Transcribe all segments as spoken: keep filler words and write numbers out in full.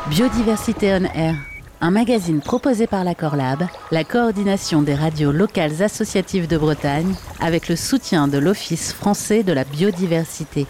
Biodiversité on Air, un magazine proposé par l'Accord Lab, la coordination des radios locales associatives de Bretagne, avec le soutien de l'Office français de la biodiversité.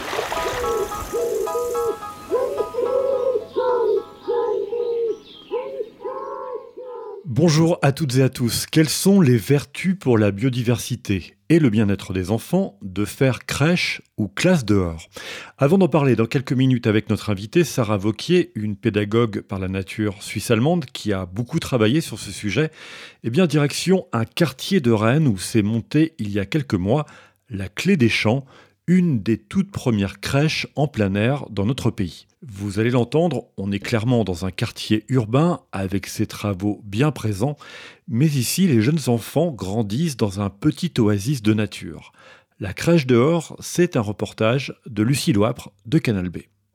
Bonjour à toutes et à tous. Quelles sont les vertus pour la biodiversité et le bien-être des enfants de faire crèche ou classe dehors? Avant d'en parler dans quelques minutes avec notre invitée, Sarah Vauquier, une pédagogue par la nature suisse-allemande qui a beaucoup travaillé sur ce sujet, eh bien direction un quartier de Rennes où s'est montée il y a quelques mois la Clé des Champs, une des toutes premières crèches en plein air dans notre pays. Vous allez l'entendre, on est clairement dans un quartier urbain avec ses travaux bien présents, mais ici les jeunes enfants grandissent dans un petit oasis de nature. La crèche dehors, c'est un reportage de Lucie Loipre de Canal B.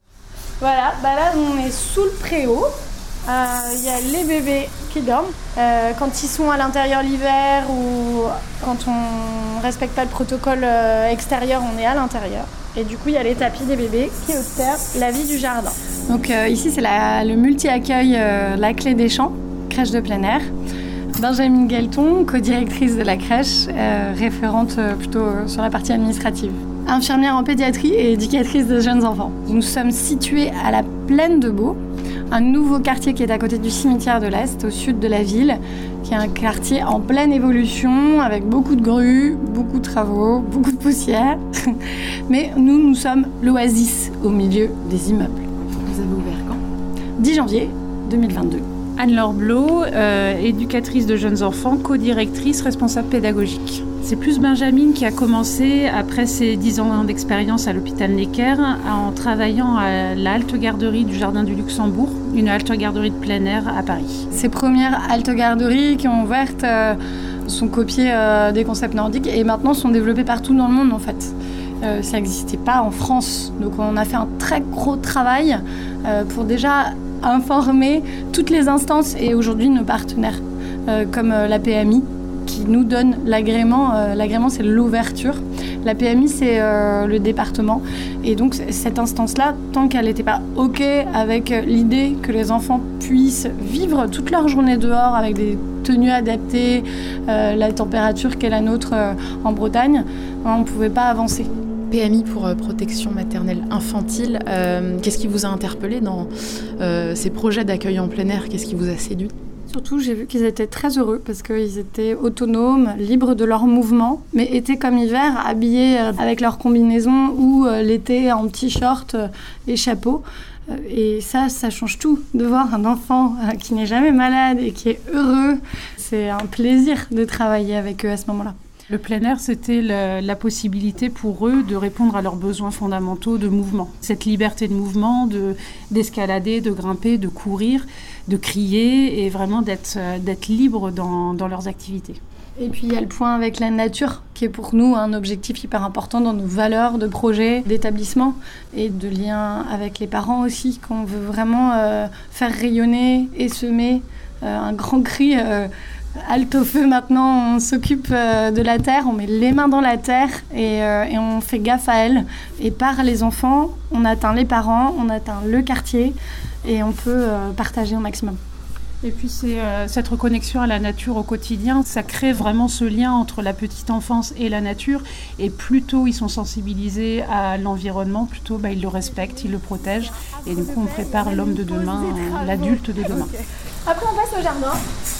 Voilà, bah là on est sous le préau. Il euh, y a les bébés qui dorment. Euh, quand ils sont à l'intérieur l'hiver ou quand on ne respecte pas le protocole euh, extérieur, on est à l'intérieur. Et du coup, il y a les tapis des bébés qui observent la vie du jardin. Donc euh, ici, c'est la, le multi-accueil euh, La Clé des Champs, crèche de plein air. Benjamin Guelton, co-directrice de la crèche, euh, référente euh, plutôt euh, sur la partie administrative. Infirmière en pédiatrie et éducatrice de jeunes enfants. Nous sommes situés à la Plaine de Beau, un nouveau quartier qui est à côté du cimetière de l'Est, au sud de la ville, qui est un quartier en pleine évolution, avec beaucoup de grues, beaucoup de travaux, beaucoup de poussière. Mais nous, nous sommes l'oasis au milieu des immeubles. Vous avez ouvert quand ? dix janvier deux mille vingt-deux. Anne-Laure Blot, euh, éducatrice de jeunes enfants, co-directrice, responsable pédagogique. C'est plus Benjamin qui a commencé, après ses dix ans d'expérience à l'hôpital Necker, en travaillant à la halte garderie du Jardin du Luxembourg, une halte garderie de plein air à Paris. Ces premières haltes garderies qui ont ouvert euh, sont copiées euh, des concepts nordiques et maintenant sont développées partout dans le monde en fait. Euh, ça n'existait pas en France, donc on a fait un très gros travail euh, pour déjà informer toutes les instances et aujourd'hui nos partenaires euh, comme euh, la P M I qui nous donne l'agrément. Euh, l'agrément, c'est l'ouverture. La P M I, c'est euh, le département. Et donc, cette instance-là, tant qu'elle n'était pas OK avec l'idée que les enfants puissent vivre toute leur journée dehors avec des tenues adaptées, euh, la température qu'est la nôtre euh, en Bretagne, on ne pouvait pas avancer. P M I pour euh, protection maternelle infantile. Euh, qu'est-ce qui vous a interpellé dans euh, ces projets d'accueil en plein air ? Qu'est-ce qui vous a séduit ? Surtout, j'ai vu qu'ils étaient très heureux parce qu'ils étaient autonomes, libres de leurs mouvements, mais été comme hiver, habillés avec leur combinaison ou euh, l'été en t-shirt euh, et chapeau. Euh, et ça, ça change tout. De voir un enfant euh, qui n'est jamais malade et qui est heureux, c'est un plaisir de travailler avec eux à ce moment-là. Le plein air, c'était la, la possibilité pour eux de répondre à leurs besoins fondamentaux de mouvement. Cette liberté de mouvement, de, d'escalader, de grimper, de courir, de crier et vraiment d'être, d'être libres dans, dans leurs activités. Et puis il y a le point avec la nature qui est pour nous un objectif hyper important dans nos valeurs de projet, d'établissement et de lien avec les parents aussi, qu'on veut vraiment euh, faire rayonner et semer euh, un grand cri. Euh, Halte au feu maintenant, on s'occupe euh, de la terre, on met les mains dans la terre et, euh, et on fait gaffe à elle. Et par les enfants, on atteint les parents, on atteint le quartier et on peut euh, partager au maximum. Et puis c'est euh, cette reconnexion à la nature au quotidien, ça crée vraiment ce lien entre la petite enfance et la nature. Et plus tôt ils sont sensibilisés à l'environnement, plus tôt bah, ils le respectent, ils le protègent. Et du coup on prépare l'homme de demain, euh, l'adulte de demain. Okay. Après on passe au jardin.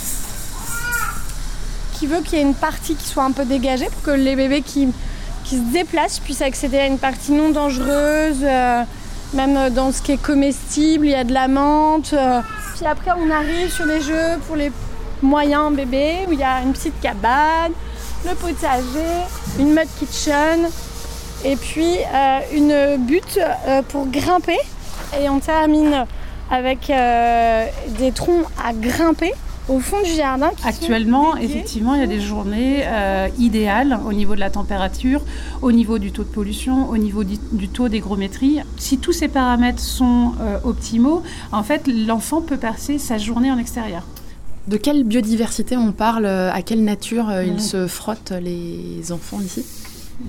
Qui veut qu'il y ait une partie qui soit un peu dégagée pour que les bébés qui, qui se déplacent puissent accéder à une partie non dangereuse, euh, même dans ce qui est comestible, il y a de la menthe. Euh. Puis après, on arrive sur les jeux pour les moyens bébés, où il y a une petite cabane, le potager, une mud kitchen, et puis euh, une butte euh, pour grimper. Et on termine avec euh, des troncs à grimper. Au fond du jardin. Actuellement, effectivement, il y a des journées euh, idéales au niveau de la température, au niveau du taux de pollution, au niveau du, du taux d'hygrométrie. Si tous ces paramètres sont euh, optimaux, en fait, l'enfant peut passer sa journée en extérieur. De quelle biodiversité on parle ? À quelle nature euh, ils mmh. se frottent, les enfants, ici ?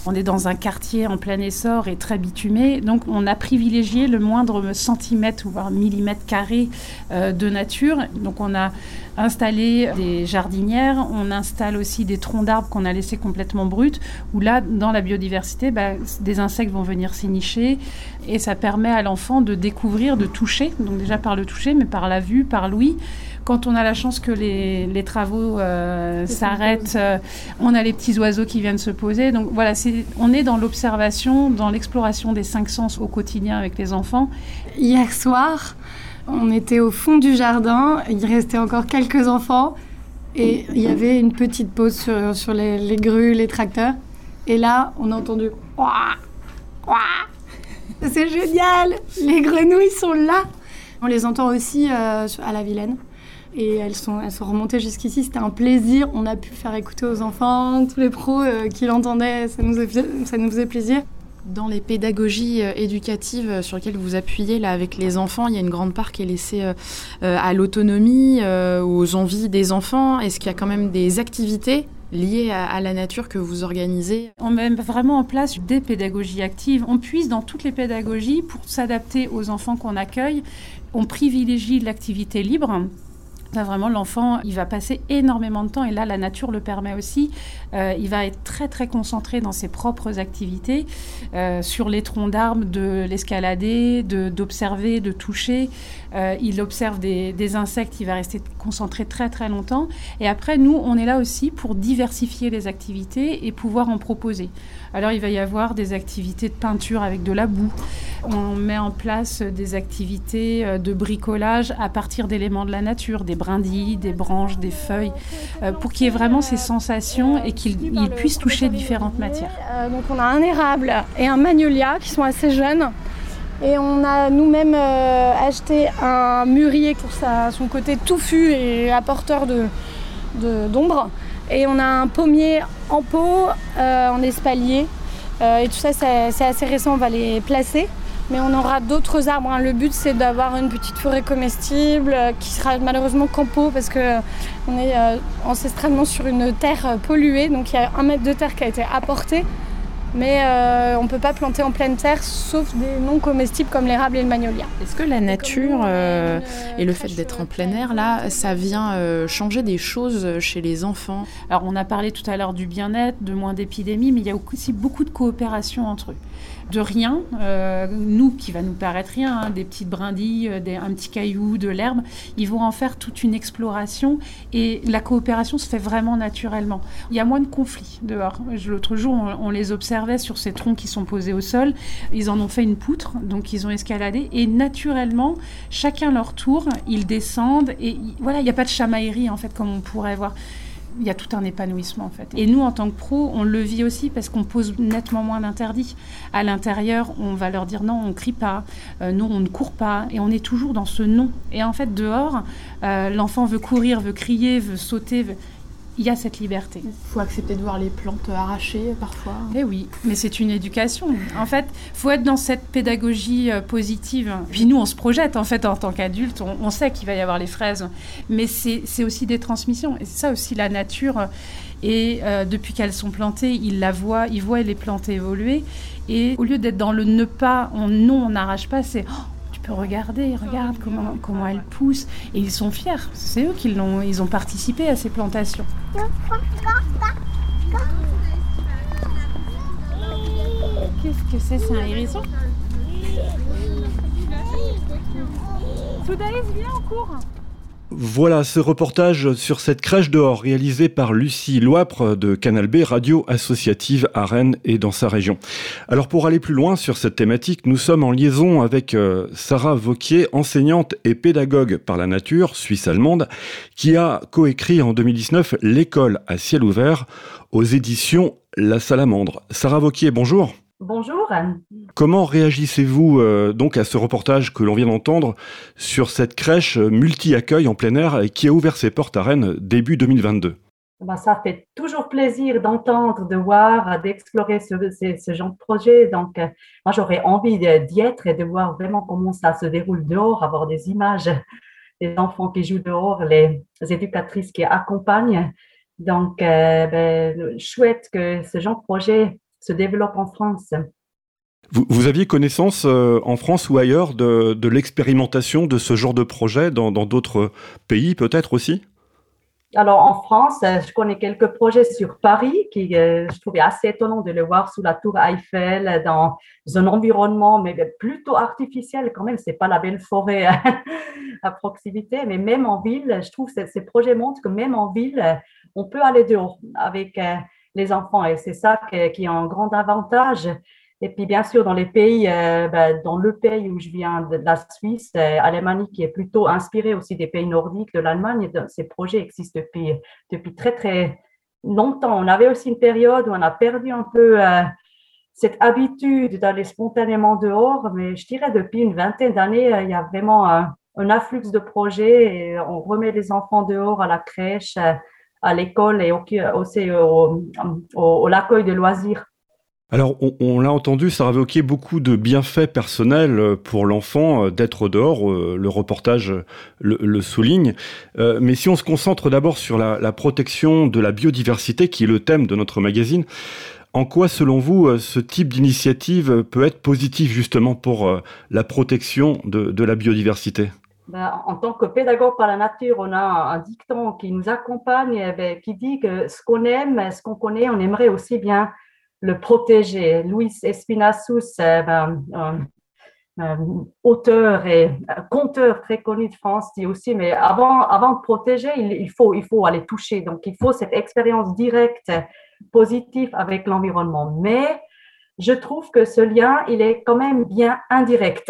On est dans un quartier en plein essor et très bitumé, donc on a privilégié le moindre centimètre, voire millimètre carré euh, de nature. Donc on a installé des jardinières, on installe aussi des troncs d'arbres qu'on a laissés complètement bruts, où là, dans la biodiversité, bah, des insectes vont venir s'y nicher, et ça permet à l'enfant de découvrir, de toucher, donc déjà par le toucher, mais par la vue, par l'ouïe. Quand on a la chance que les, les travaux euh, s'arrêtent, euh, on a les petits oiseaux qui viennent se poser. Donc voilà, c'est, on est dans l'observation, dans l'exploration des cinq sens au quotidien avec les enfants. Hier soir, on était au fond du jardin, il restait encore quelques enfants et il y avait une petite pause sur, sur les, les grues, les tracteurs. Et là, on a entendu « Ouah, ouah !» C'est génial, les grenouilles sont là. On les entend aussi euh, à la Vilaine. Et elles sont, elles sont remontées jusqu'ici, c'était un plaisir. On a pu faire écouter aux enfants, tous les pros euh, qui l'entendaient, ça nous, ça nous faisait plaisir. Dans les pédagogies euh, éducatives sur lesquelles vous appuyez là, avec les enfants, il y a une grande part qui est laissée euh, euh, à l'autonomie, euh, aux envies des enfants. Est-ce qu'il y a quand même des activités liées à, à la nature que vous organisez? On met vraiment en place des pédagogies actives. On puise dans toutes les pédagogies pour s'adapter aux enfants qu'on accueille. On privilégie l'activité libre. Là, vraiment, l'enfant, il va passer énormément de temps, et là, la nature le permet aussi. Euh, il va être très, très concentré dans ses propres activités, euh, sur les troncs d'arbres, de l'escalader, de, d'observer, de toucher. Euh, il observe des, des insectes, il va rester concentré très, très longtemps. Et après, nous, on est là aussi pour diversifier les activités et pouvoir en proposer. Alors, il va y avoir des activités de peinture avec de la boue. On met en place des activités de bricolage à partir d'éléments de la nature, des brindilles, des branches, des feuilles, euh, pour qu'il y ait vraiment ces sensations et qu'il il puisse toucher différentes matières. Euh, donc on a un érable et un magnolia qui sont assez jeunes. Et on a nous-mêmes euh, acheté un mûrier pour sa, son côté touffu et apporteur de, de, d'ombre. Et on a un pommier en pot, euh, en espalier. Euh, et tout ça, c'est, c'est assez récent, on va les placer. Mais on aura d'autres arbres. Hein. Le but, c'est d'avoir une petite forêt comestible euh, qui sera malheureusement qu'en pot parce qu'on euh, est euh, ancestralement sur une terre euh, polluée. Donc il y a un mètre de terre qui a été apporté. Mais euh, on ne peut pas planter en pleine terre, sauf des non comestibles comme l'érable et le magnolia. Est-ce que la nature euh, et le fait d'être en plein air, là, ça vient euh, changer des choses chez les enfants? Alors, on a parlé tout à l'heure du bien-être, de moins d'épidémies, mais il y a aussi beaucoup de coopération entre eux. De rien, euh, nous, qui va nous paraître rien, hein, des petites brindilles, des, un petit caillou, de l'herbe, ils vont en faire toute une exploration et la coopération se fait vraiment naturellement. Il y a moins de conflits dehors. L'autre jour, on, on les observait sur ces troncs qui sont posés au sol. Ils en ont fait une poutre, donc ils ont escaladé et naturellement, chacun leur tour, ils descendent et voilà, il n'y a pas de chamaillerie en fait comme on pourrait voir. Il y a tout un épanouissement en fait. Et nous, en tant que pros, on le vit aussi parce qu'on pose nettement moins d'interdits. À l'intérieur, on va leur dire non, on ne crie pas, euh, non, on ne court pas. Et on est toujours dans ce non. Et en fait, dehors, euh, l'enfant veut courir, veut crier, veut sauter. Veut... Il y a cette liberté. Il faut accepter de voir les plantes arrachées parfois. Eh oui, mais c'est une éducation. En fait, il faut être dans cette pédagogie euh, positive. Puis nous, on se projette en fait en tant qu'adultes. On, on sait qu'il va y avoir les fraises, mais c'est, c'est aussi des transmissions. Et c'est ça aussi la nature. Et euh, depuis qu'elles sont plantées, ils la voient, ils voient les plantes évoluer. Et au lieu d'être dans le ne pas, on, non, on n'arrache pas, c'est... Oh, regarder, regarde comment, comment elles poussent. Et ils sont fiers. C'est eux qui l'ont, ils ont participé à ces plantations. Qu'est-ce que c'est? C'est un hérisson? Soudaïs, viens, on court. Voilà ce reportage sur cette crèche dehors réalisé par Lucie Loipre de Canal B, radio associative à Rennes et dans sa région. Alors pour aller plus loin sur cette thématique, nous sommes en liaison avec euh, Sarah Vauquier, enseignante et pédagogue par la nature, suisse-allemande, qui a coécrit en deux mille dix-neuf L'école à ciel ouvert aux éditions La Salamandre. Sarah Vauquier, bonjour. Bonjour. Comment réagissez-vous euh, donc à ce reportage que l'on vient d'entendre sur cette crèche multi-accueil en plein air qui a ouvert ses portes à Rennes début deux mille vingt-deux? Ben, ça fait toujours plaisir d'entendre, de voir, d'explorer ce, ce, ce genre de projet. Donc, euh, moi, j'aurais envie d'y être et de voir vraiment comment ça se déroule dehors, avoir des images des enfants qui jouent dehors, les éducatrices qui accompagnent. Donc, euh, ben, chouette que ce genre de projet se développe en France. Vous, vous aviez connaissance euh, en France ou ailleurs de, de l'expérimentation de ce genre de projet dans, dans d'autres pays peut-être aussi ? Alors, en France, je connais quelques projets sur Paris qui, euh, je trouvais assez étonnant de les voir sous la tour Eiffel, dans un environnement mais plutôt artificiel quand même. C'est pas la belle forêt à proximité, mais même en ville, je trouve que ces projets montrent que même en ville, on peut aller dehors avec euh, les enfants et c'est ça qui, qui est un grand avantage. Et puis, bien sûr, dans les pays, euh, ben, dans le pays où je viens de la Suisse, euh, Allemagne, qui est plutôt inspirée aussi des pays nordiques, de l'Allemagne, de, ces projets existent depuis, depuis très, très longtemps. On avait aussi une période où on a perdu un peu euh, cette habitude d'aller spontanément dehors, mais je dirais depuis une vingtaine d'années, euh, il y a vraiment un, un afflux de projets et on remet les enfants dehors à la crèche, euh, à l'école et aussi au, au, au l'accueil de loisirs. Alors, on, on l'a entendu, ça a évoqué beaucoup de bienfaits personnels pour l'enfant d'être dehors, le reportage le, le souligne. Euh, mais si on se concentre d'abord sur la, la protection de la biodiversité, qui est le thème de notre magazine, en quoi, selon vous, ce type d'initiative peut être positif justement pour la protection de, de la biodiversité ? Ben, en tant que pédagogue par la nature, on a un dicton qui nous accompagne, ben, qui dit que ce qu'on aime, ce qu'on connaît, on aimerait aussi bien le protéger. Luis Espinassous, ben, un, un auteur et conteur très connu de France, dit aussi, mais avant, avant de protéger, il, il, faut, il faut aller toucher. Donc, il faut cette expérience directe, positive avec l'environnement. Mais je trouve que ce lien, il est quand même bien indirect.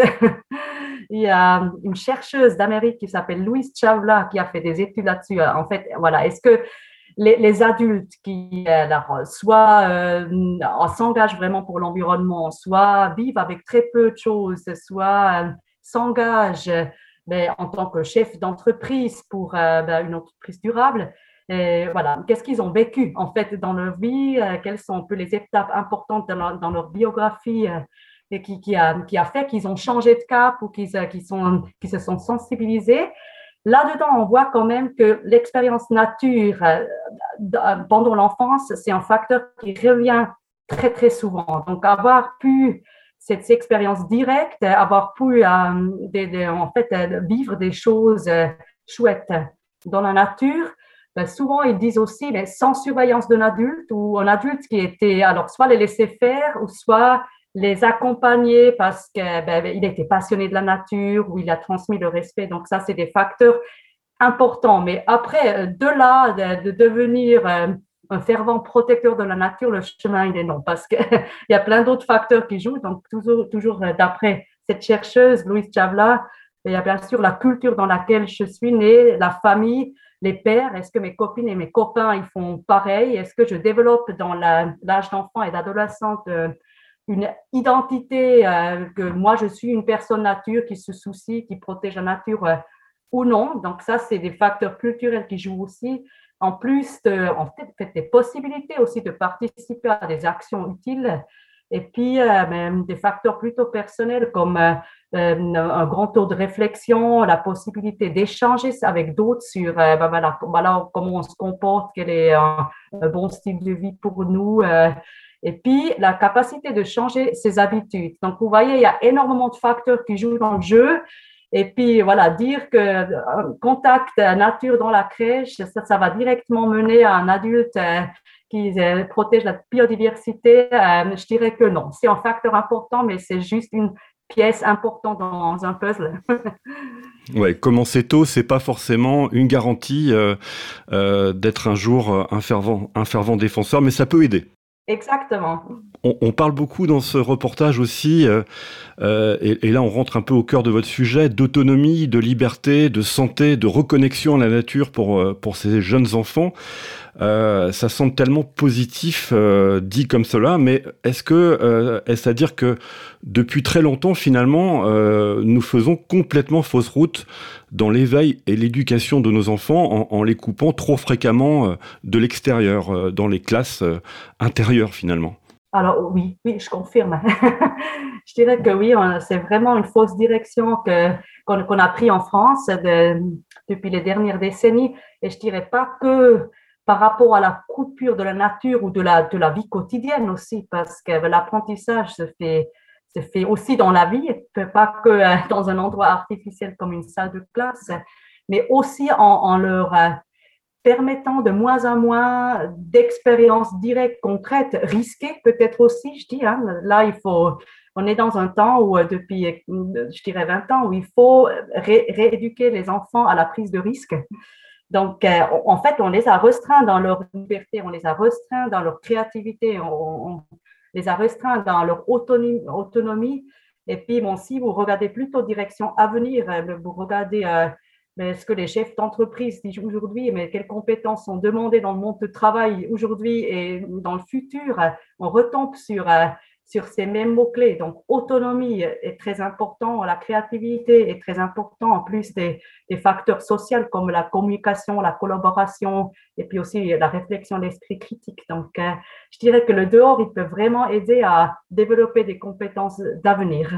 Il y a une chercheuse d'Amérique qui s'appelle Louise Chawla qui a fait des études là-dessus. En fait, voilà, est-ce que Les, les adultes qui alors, soit euh, s'engagent vraiment pour l'environnement, soit vivent avec très peu de choses, soit euh, s'engagent mais, en tant que chef d'entreprise pour euh, ben, une entreprise durable. Et voilà, qu'est-ce qu'ils ont vécu en fait dans leur vie, euh, quelles sont un peu les étapes importantes dans leur, dans leur biographie euh, et qui, qui, a, qui a fait qu'ils ont changé de cap ou qu'ils, qu'ils, sont, qu'ils se sont sensibilisés. Là-dedans, on voit quand même que l'expérience nature euh, pendant l'enfance, c'est un facteur qui revient très, très souvent. Donc, avoir pu cette expérience directe, avoir pu euh, des, des, en fait, euh, vivre des choses euh, chouettes dans la nature, ben, souvent, ils disent aussi, mais sans surveillance d'un adulte ou un adulte qui était, alors, soit les laisser faire ou soit les accompagner parce qu'il ben, était passionné de la nature ou il a transmis le respect. Donc, ça, c'est des facteurs importants. Mais après, de là, de, de devenir euh, un fervent protecteur de la nature, le chemin, il est long parce qu'il y a plein d'autres facteurs qui jouent. Donc, toujours, toujours d'après cette chercheuse, Louise Chawla, il y a bien sûr la culture dans laquelle je suis née, la famille, les pères. Est-ce que mes copines et mes copains, ils font pareil? Est-ce que je développe dans la, l'âge d'enfant et d'adolescente euh, une identité euh, que moi, je suis une personne nature qui se soucie, qui protège la nature euh, ou non. Donc, ça, c'est des facteurs culturels qui jouent aussi. En plus, de, en fait, des possibilités aussi de participer à des actions utiles. Et puis, euh, même des facteurs plutôt personnels comme euh, un grand taux de réflexion, la possibilité d'échanger avec d'autres sur euh, ben voilà, voilà, comment on se comporte, quel est un, un bon style de vie pour nous. Euh, Et puis, la capacité de changer ses habitudes. Donc, vous voyez, il y a énormément de facteurs qui jouent dans le jeu. Et puis, voilà, dire que contact nature dans la crèche, ça, ça va directement mener à un adulte euh, qui euh, protège la biodiversité. Euh, je dirais que non. C'est un facteur important, mais c'est juste une pièce importante dans un puzzle. Ouais, commencer tôt, c'est pas forcément une garantie euh, euh, d'être un jour un fervent, un fervent défenseur, mais ça peut aider. Exactement. On, on parle beaucoup dans ce reportage aussi, euh, euh, et, et là on rentre un peu au cœur de votre sujet, d'autonomie, de liberté, de santé, de reconnexion à la nature pour, pour ces jeunes enfants. Euh, ça semble tellement positif euh, dit comme cela, mais est-ce que euh, est-ce à dire que depuis très longtemps finalement euh, nous faisons complètement fausse route dans l'éveil et l'éducation de nos enfants en, en les coupant trop fréquemment euh, de l'extérieur, euh, dans les classes euh, intérieures finalement? Alors oui, oui, je confirme. Je dirais que oui, on, c'est vraiment une fausse direction que, qu'on, qu'on a pris en France de, depuis les dernières décennies, et je dirais pas que par rapport à la coupure de la nature ou de la, de la vie quotidienne aussi, parce que l'apprentissage se fait, se fait aussi dans la vie, pas que dans un endroit artificiel comme une salle de classe, mais aussi en, en leur permettant de moins en moins d'expériences directes, concrètes, risquées peut-être aussi, je dis. Hein. Là, il faut, on est dans un temps où, depuis, je dirais vingt ans, où il faut ré- rééduquer les enfants à la prise de risque. Donc, euh, en fait, on les a restreints dans leur liberté, on les a restreints dans leur créativité, on, on les a restreints dans leur autonomie. autonomie. Et puis, bon, si vous regardez plutôt direction avenir, vous regardez... Euh, mais ce que les chefs d'entreprise disent aujourd'hui, mais quelles compétences sont demandées dans le monde du travail aujourd'hui et dans le futur, on retombe sur, sur ces mêmes mots-clés. Donc, autonomie est très important, la créativité est très important, en plus des, des facteurs sociaux comme la communication, la collaboration et puis aussi la réflexion, l'esprit critique. Donc, je dirais que le dehors, il peut vraiment aider à développer des compétences d'avenir.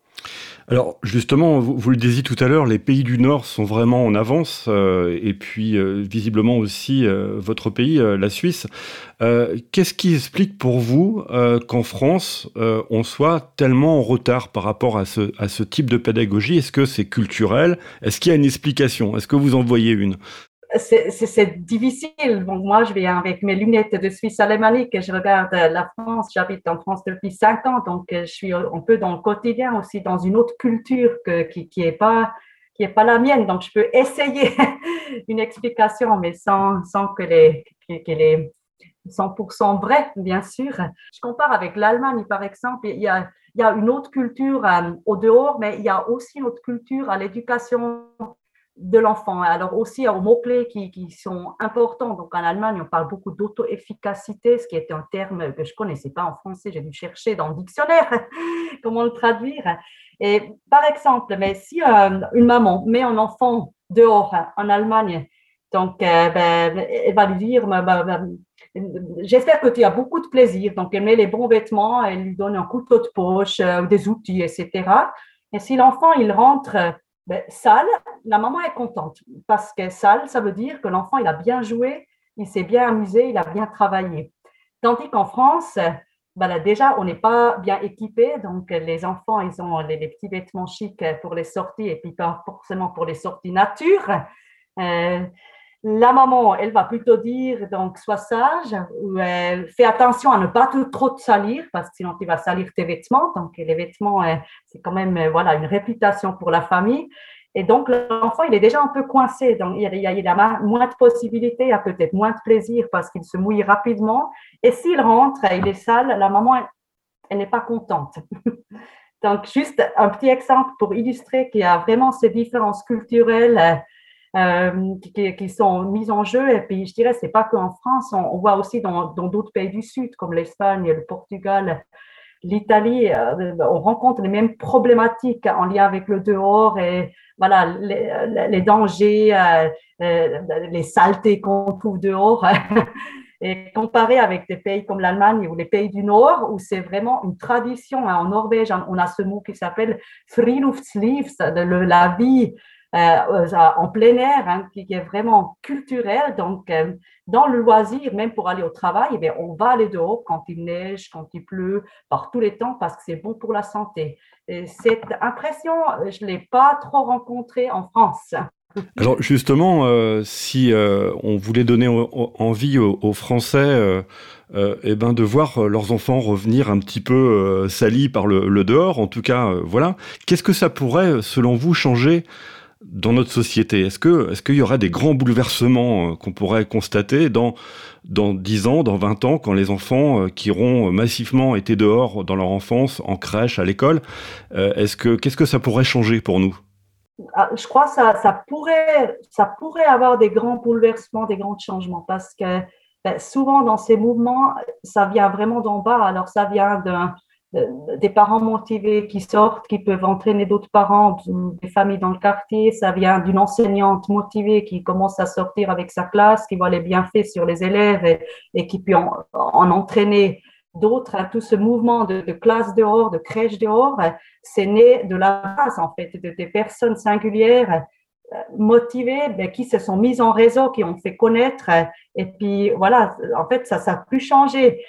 Alors justement, vous, vous le disiez tout à l'heure, les pays du Nord sont vraiment en avance, euh, et puis euh, visiblement aussi euh, votre pays, euh, la Suisse. Euh, qu'est-ce qui explique pour vous euh, qu'en France, euh, on soit tellement en retard par rapport à ce, à ce type de pédagogie ? Est-ce que c'est culturel ? Est-ce qu'il y a une explication ? Est-ce que vous en voyez une ? C'est, c'est, c'est difficile. Bon, moi, je viens avec mes lunettes de Suisse alémanique et je regarde la France. J'habite en France depuis cinq ans, donc je suis un peu dans le quotidien aussi, dans une autre culture que, qui qui est pas qui est pas la mienne. Donc, je peux essayer une explication, mais sans sans que les qu'elle est cent pour cent vraie, bien sûr. Je compare avec l'Allemagne, par exemple. Il y a il y a une autre culture euh, au dehors, mais il y a aussi une autre culture à l'éducation de l'enfant. Alors aussi aux mots-clés qui, qui sont importants. Donc en Allemagne, on parle beaucoup d'auto-efficacité, ce qui est un terme que je ne connaissais pas en français. J'ai dû chercher dans le dictionnaire comment le traduire. Et par exemple, mais si euh, une maman met un enfant dehors en Allemagne, donc euh, ben, elle va lui dire ben, ben, j'espère que tu as beaucoup de plaisir. Donc elle met les bons vêtements, elle lui donne un couteau de poche, euh, des outils, et cetera. Et si l'enfant il rentre Ben, sale, la maman est contente parce que sale, ça veut dire que l'enfant, il a bien joué, il s'est bien amusé, il a bien travaillé. Tandis qu'en France, ben là, déjà, on n'est pas bien équipé, donc les enfants, ils ont les, les petits vêtements chics pour les sorties et puis pas forcément pour les sorties nature. Euh, la maman, elle va plutôt dire, donc, sois sage, ou euh, fais attention à ne pas tout, trop te salir, parce que sinon tu vas salir tes vêtements. Donc, les vêtements, euh, c'est quand même euh, voilà, une réputation pour la famille. Et donc, l'enfant, il est déjà un peu coincé. Donc, il y a, il y a moins de possibilités, il y a peut-être moins de plaisir parce qu'il se mouille rapidement. Et s'il rentre, il est sale, la maman, elle, elle n'est pas contente. Donc, juste un petit exemple pour illustrer qu'il y a vraiment ces différences culturelles euh, Euh, qui, qui sont mises en jeu. Et puis, je dirais, c'est pas qu'en France, on, on voit aussi dans, dans d'autres pays du Sud, comme l'Espagne, le Portugal, l'Italie, euh, on rencontre les mêmes problématiques en lien avec le dehors et voilà, les, les dangers, euh, euh, les saletés qu'on trouve dehors. Et comparé avec des pays comme l'Allemagne ou les pays du Nord, où c'est vraiment une tradition. En Norvège, on a ce mot qui s'appelle friluftsliv, la vie Euh, en plein air, hein, qui, qui est vraiment culturel. Donc, euh, dans le loisir, même pour aller au travail, eh bien, on va aller dehors quand il neige, quand il pleut, par tous les temps, parce que c'est bon pour la santé. Et cette impression, je ne l'ai pas trop rencontrée en France. Alors justement, euh, si euh, on voulait donner o- o- envie aux, aux Français euh, euh, eh ben de voir leurs enfants revenir un petit peu euh, salis par le, le dehors, en tout cas, euh, voilà, qu'est-ce que ça pourrait, selon vous, changer dans notre société? Est-ce que, est-ce qu'il y aurait des grands bouleversements euh, qu'on pourrait constater dans, dans dix ans, dans vingt ans, quand les enfants euh, qui auront massivement été dehors dans leur enfance, en crèche, à l'école, euh, est-ce que, qu'est-ce que ça pourrait changer pour nous? Je crois que ça, ça, pourrait, ça pourrait avoir des grands bouleversements, des grands changements, parce que ben, souvent dans ces mouvements, ça vient vraiment d'en bas. Alors ça vient d'un des parents motivés qui sortent, qui peuvent entraîner d'autres parents, des familles dans le quartier. Ça vient d'une enseignante motivée qui commence à sortir avec sa classe, qui voit les bienfaits sur les élèves et, et qui peut en, en entraîner d'autres. Tout ce mouvement de, de classe dehors, de crèche dehors, c'est né de la base, en fait, de, des personnes singulières motivés, mais qui se sont mis en réseau, qui ont fait connaître. Et puis, voilà, en fait, ça, ça a pu changer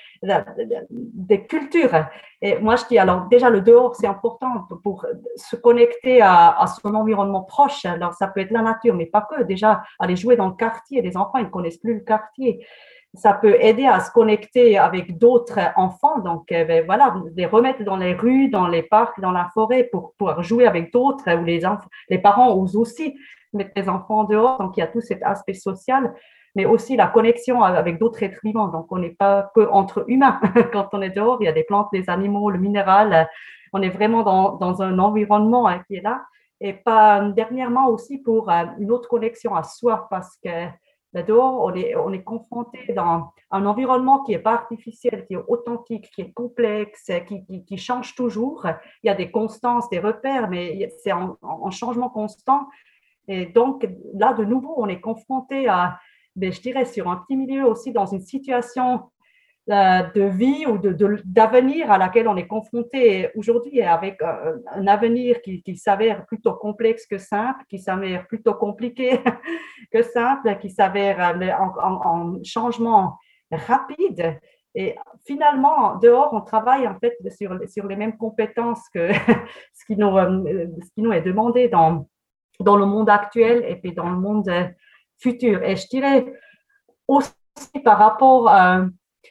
des cultures. Et moi, je dis, alors, déjà, le dehors, c'est important pour se connecter à, à son environnement proche. Alors, ça peut être la nature, mais pas que. Déjà, aller jouer dans le quartier. Les enfants, ils ne connaissent plus le quartier. Ça peut aider à se connecter avec d'autres enfants. Donc, ben, voilà, les remettre dans les rues, dans les parcs, dans la forêt pour pouvoir jouer avec d'autres, où les, enfants, les parents osent aussi mettre les enfants dehors. Donc, il y a tout cet aspect social, mais aussi la connexion avec d'autres êtres vivants. Donc, on n'est pas que entre humains. Quand on est dehors, il y a des plantes, des animaux, le minéral. On est vraiment dans, dans un environnement hein, qui est là. Et pas, dernièrement aussi pour euh, une autre connexion à soi, parce que là, dehors, on est, on est confronté dans un environnement qui n'est pas artificiel, qui est authentique, qui est complexe, qui, qui, qui change toujours. Il y a des constances, des repères, mais c'est en, en changement constant. Et donc, là, de nouveau, on est confronté à, ben, je dirais, sur un petit milieu aussi, dans une situation euh, de vie ou de, de, d'avenir à laquelle on est confronté aujourd'hui, avec euh, un avenir qui, qui s'avère plutôt complexe que simple, qui s'avère plutôt compliqué que simple, qui s'avère euh, en, en, en changement rapide. Et finalement, dehors, on travaille en fait sur, sur les mêmes compétences que ce qui nous, euh, ce qui nous est demandé dans dans le monde actuel et puis dans le monde futur. Et je dirais aussi par rapport euh,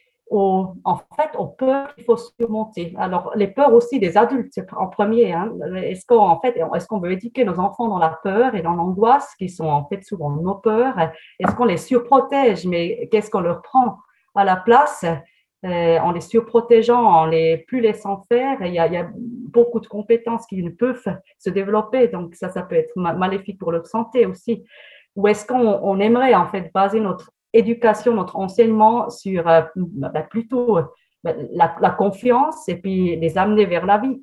aux, en fait, aux peurs qu'il faut surmonter. Alors, les peurs aussi des adultes en premier. Hein. Est-ce qu'on, en fait, est-ce qu'on veut éduquer nos enfants dans la peur et dans l'angoisse, qui sont en fait souvent nos peurs? Est-ce qu'on les surprotège? Mais qu'est-ce qu'on leur prend à la place? Euh, en les surprotégeant, en les plus laissant faire, il y, a, il y a beaucoup de compétences qui ne peuvent se développer, donc ça, ça peut être maléfique pour leur santé aussi. Ou est-ce qu'on on aimerait en fait baser notre éducation, notre enseignement sur euh, ben, plutôt ben, la, la confiance et puis les amener vers la vie?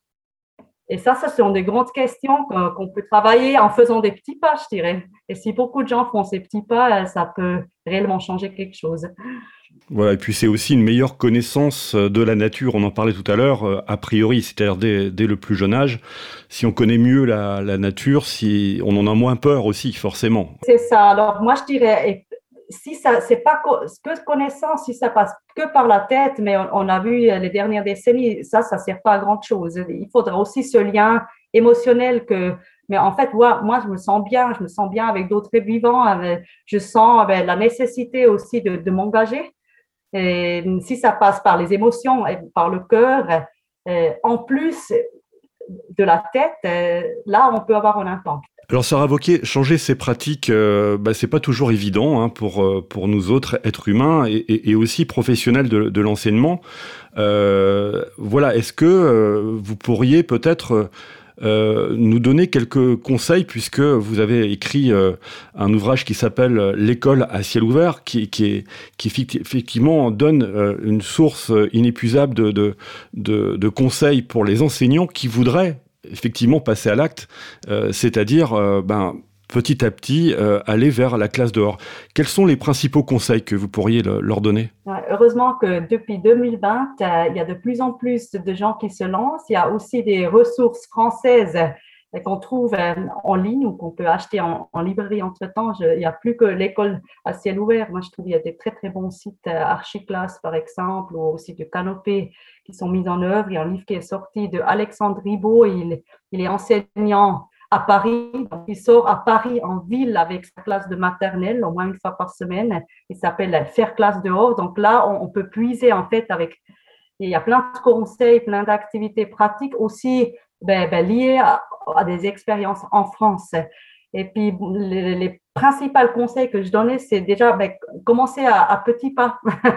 Et ça, ce sont des grandes questions qu'on, qu'on peut travailler en faisant des petits pas, je dirais. Et si beaucoup de gens font ces petits pas, ça peut réellement changer quelque chose. Voilà, et puis c'est aussi une meilleure connaissance de la nature, on en parlait tout à l'heure, a priori, c'est-à-dire dès, dès le plus jeune âge. Si on connaît mieux la, la nature, si on en a moins peur aussi, forcément. C'est ça. Alors moi, je dirais, si ça, c'est pas que connaissance, si ça passe que par la tête, mais on, on a vu les dernières décennies, ça, ça sert pas à grand chose. Il faudra aussi ce lien émotionnel que, mais en fait, moi, moi, je me sens bien, je me sens bien avec d'autres vivants, je sens la nécessité aussi de, de m'engager. Et si ça passe par les émotions et par le cœur, euh, en plus de la tête, euh, là, on peut avoir un impact. Alors Sarah Wauquiez, changer ses pratiques, euh, bah, c'est pas toujours évident hein, pour euh, pour nous autres êtres humains et, et, et aussi professionnels de, de l'enseignement. Euh, voilà, est-ce que euh, vous pourriez peut-être Euh, nous donner quelques conseils, puisque vous avez écrit euh, un ouvrage qui s'appelle L'école à ciel ouvert, qui, qui, est, qui effectivement donne euh, une source inépuisable de, de, de, de conseils pour les enseignants qui voudraient effectivement passer à l'acte, euh, c'est-à-dire euh, ben, petit à petit euh, aller vers la classe dehors. Quels sont les principaux conseils que vous pourriez le, leur donner ? Heureusement que depuis deux mille vingt, euh, il y a de plus en plus de gens qui se lancent. Il y a aussi des ressources françaises euh, qu'on trouve euh, en ligne ou qu'on peut acheter en, en librairie entre-temps. Je, il n'y a plus que l'école à ciel ouvert. Moi, je trouve qu'il y a des très, très bons sites, euh, Archiclass par exemple, ou aussi de Canopé qui sont mis en œuvre. Il y a un livre qui est sorti de Alexandre Ribot. Il, il est enseignant à Paris, donc il sort à Paris en ville avec sa classe de maternelle au moins une fois par semaine. Il s'appelle Faire classe dehors. Donc là, on, on peut puiser en fait avec, il y a plein de conseils, plein d'activités pratiques aussi ben, ben, liées à, à des expériences en France. Et puis les, les principaux conseils que je donnais, c'est déjà ben, commencer à, à petits pas.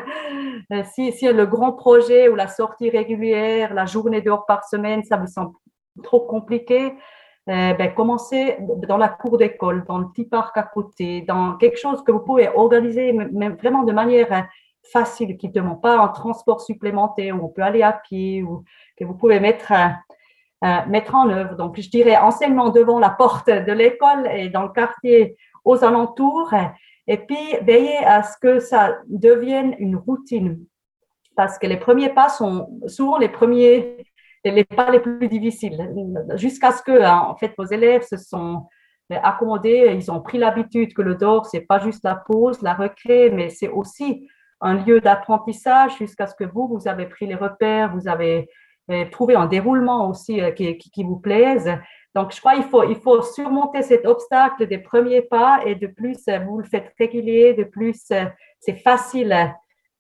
si, si le grand projet ou la sortie régulière, la journée dehors par semaine, ça me semble trop compliqué. Euh, ben, commencez dans la cour d'école, dans le petit parc à côté, dans quelque chose que vous pouvez organiser mais vraiment de manière facile, qui ne demande pas un transport supplémentaire, où on peut aller à pied, ou que vous pouvez mettre, euh, mettre en œuvre. Donc, je dirais enseignement devant la porte de l'école et dans le quartier aux alentours, et puis veillez à ce que ça devienne une routine, parce que les premiers pas sont souvent les premiers les pas les plus difficiles, jusqu'à ce que, en fait, vos élèves se sont accommodés. Ils ont pris l'habitude que le dehors, c'est pas juste la pause, la récré, mais c'est aussi un lieu d'apprentissage jusqu'à ce que vous, vous avez pris les repères, vous avez euh, trouvé un déroulement aussi euh, qui, qui, qui vous plaise. Donc, je crois qu'il faut, il faut surmonter cet obstacle des premiers pas et de plus, euh, vous le faites régulier, de plus, euh, c'est facile euh,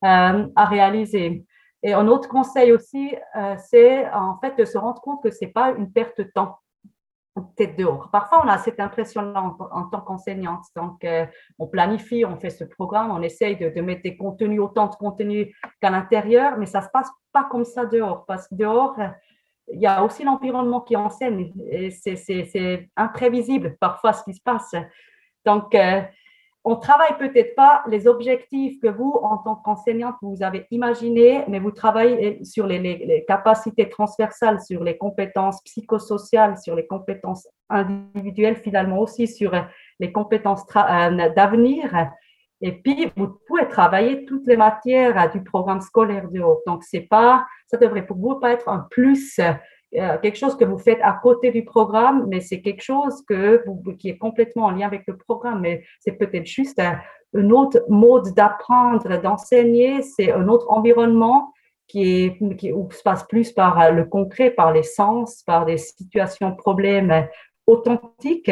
à réaliser. Et un autre conseil aussi, euh, c'est en fait de se rendre compte que c'est pas une perte de temps. Tête dehors. Parfois, on a cette impression-là en, en tant qu'enseignante. Donc, euh, on planifie, on fait ce programme, on essaye de, de mettre des contenus, autant de contenus qu'à l'intérieur, mais ça ne se passe pas comme ça dehors. Parce que dehors, il y a aussi l'environnement qui enseigne. Et c'est, c'est, c'est imprévisible parfois ce qui se passe. Donc, euh, on ne travaille peut-être pas les objectifs que vous, en tant qu'enseignante, vous avez imaginés, mais vous travaillez sur les, les, les capacités transversales, sur les compétences psychosociales, sur les compétences individuelles, finalement aussi sur les compétences tra- d'avenir. Et puis, vous pouvez travailler toutes les matières du programme scolaire dehors. Donc, c'est pas, ça devrait pour vous pas être un plus, euh, quelque chose que vous faites à côté du programme, mais c'est quelque chose que vous, qui est complètement en lien avec le programme. Mais c'est peut-être juste un, un autre mode d'apprendre, d'enseigner. C'est un autre environnement qui est, qui où se passe plus par le concret, par les sens, par des situations, problèmes authentiques.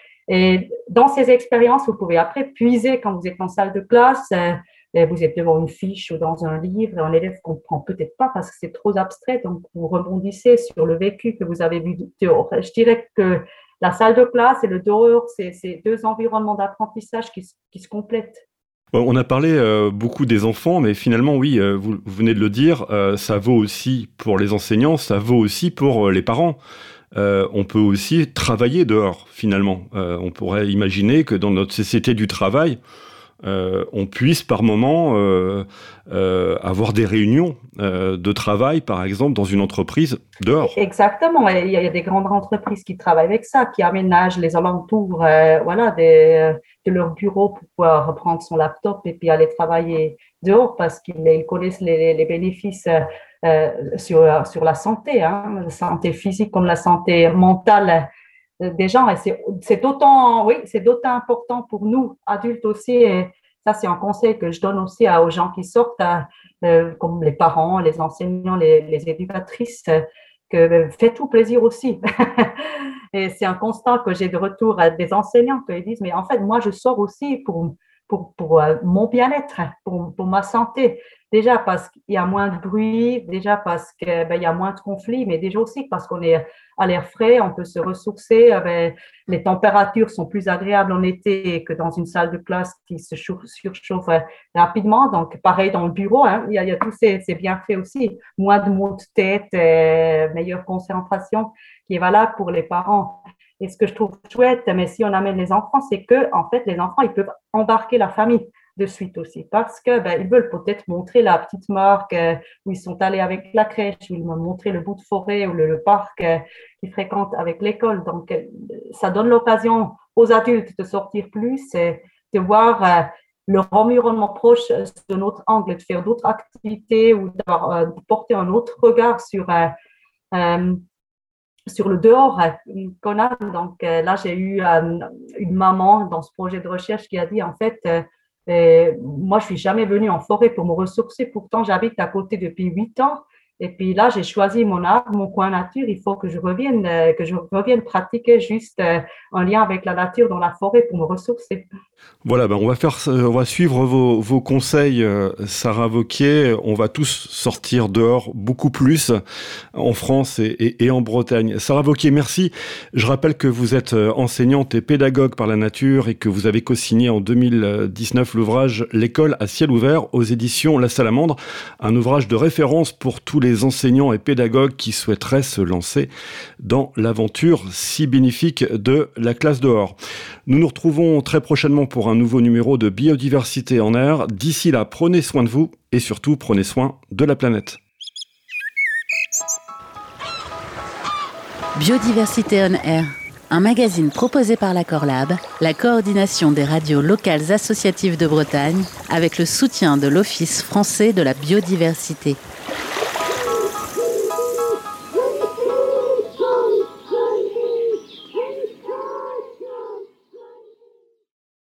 Et dans ces expériences, vous pouvez après puiser quand vous êtes en salle de classe, euh, vous êtes devant une fiche ou dans un livre, et un élève ne comprend peut-être pas parce que c'est trop abstrait, donc vous rebondissez sur le vécu que vous avez vu dehors. Je dirais que la salle de classe et le dehors, c'est, c'est deux environnements d'apprentissage qui, qui se complètent. On a parlé euh, beaucoup des enfants, mais finalement, oui, euh, vous, vous venez de le dire, euh, ça vaut aussi pour les enseignants, ça vaut aussi pour euh, les parents. Euh, on peut aussi travailler dehors, finalement. Euh, on pourrait imaginer que dans notre société du travail, euh, on puisse par moment euh, euh, avoir des réunions euh, de travail, par exemple, dans une entreprise dehors. Exactement. Il y a des grandes entreprises qui travaillent avec ça, qui aménagent les alentours euh, voilà, des, de leur bureau pour pouvoir reprendre son laptop et puis aller travailler dehors parce qu'ils ils connaissent les, les bénéfices euh, sur, sur la santé, hein, la santé physique comme la santé mentale des gens. Et c'est, c'est d'autant, oui, c'est d'autant important pour nous, adultes aussi. Et ça, c'est un conseil que je donne aussi à, aux gens qui sortent, à, euh, comme les parents, les enseignants, les, les éducatrices, que euh, faites-vous plaisir aussi. Et c'est un constat que j'ai de retour à des enseignants qui disent, mais en fait, moi, je sors aussi pour, pour, pour euh, mon bien-être, pour, pour ma santé. Déjà parce qu'il y a moins de bruit, déjà parce qu'il ben, y a moins de conflits, mais déjà aussi parce qu'on est à l'air frais, on peut se ressourcer. Ben, les températures sont plus agréables en été que dans une salle de classe qui se surchauffe rapidement. Donc, pareil dans le bureau, hein, il y a, il y a tous ces, ces bienfaits aussi. Moins de maux de tête, euh, meilleure concentration qui est valable pour les parents. Et ce que je trouve chouette, mais si on amène les enfants, c'est que en fait, les enfants, ils peuvent embarquer la famille de suite aussi, parce que ben, ils veulent peut-être montrer la petite marque euh, où ils sont allés avec la crèche, où ils vont montrer le bout de forêt ou le, le parc euh, qu'ils fréquentent avec l'école. Donc, euh, ça donne l'occasion aux adultes de sortir plus, et de voir euh, leur environnement proche de notre angle, de faire d'autres activités ou d'avoir, euh, de porter un autre regard sur euh, euh, sur le dehors qu'on a. Donc euh, là, j'ai eu euh, une maman dans ce projet de recherche qui a dit en fait euh, Et moi, je suis jamais venue en forêt pour me ressourcer. Pourtant, j'habite à côté depuis huit ans. Et puis là, j'ai choisi mon arbre, mon coin nature. Il faut que je revienne, euh, que je revienne pratiquer juste euh, en lien avec la nature dans la forêt pour me ressourcer. Voilà, ben on va faire, on va suivre vos, vos conseils, euh, Sarah Wauquiez. On va tous sortir dehors beaucoup plus en France et, et, et en Bretagne. Sarah Wauquiez, merci. Je rappelle que vous êtes enseignante et pédagogue par la nature et que vous avez co-signé en deux mille dix-neuf l'ouvrage L'école à ciel ouvert aux éditions La Salamandre, un ouvrage de référence pour tous les enseignants et pédagogues qui souhaiteraient se lancer dans l'aventure si bénéfique de la classe dehors. Nous nous retrouvons très prochainement pour un nouveau numéro de Biodiversité en air. D'ici là, prenez soin de vous et surtout prenez soin de la planète. Biodiversité on air, un magazine proposé par la Corlab, la coordination des radios locales associatives de Bretagne, avec le soutien de l'Office français de la biodiversité.